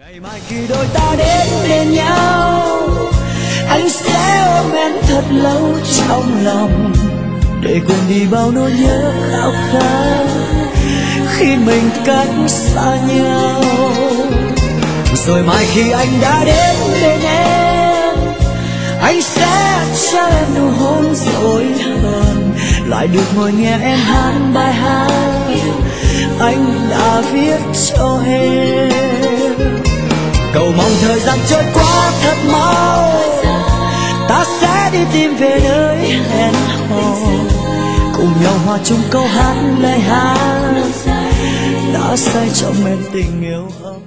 ngày mai khi đôi ta đến bên nhau, anh sẽ ôm em thật lâu trong lòng để quên đi bao nỗi nhớ khao khát khi mình cách xa nhau. Rồi mai khi anh đã đến bên em, anh sẽ cho em nụ hôn dối hờn, lại được ngồi nghe em hát bài hát anh đã viết cho em. Cầu mong thời gian trôi qua thật mau, ta sẽ đi tìm về nơi hẹn hò, cùng nhau hòa chung câu hát lời hát đã say trong em tình yêu ấm.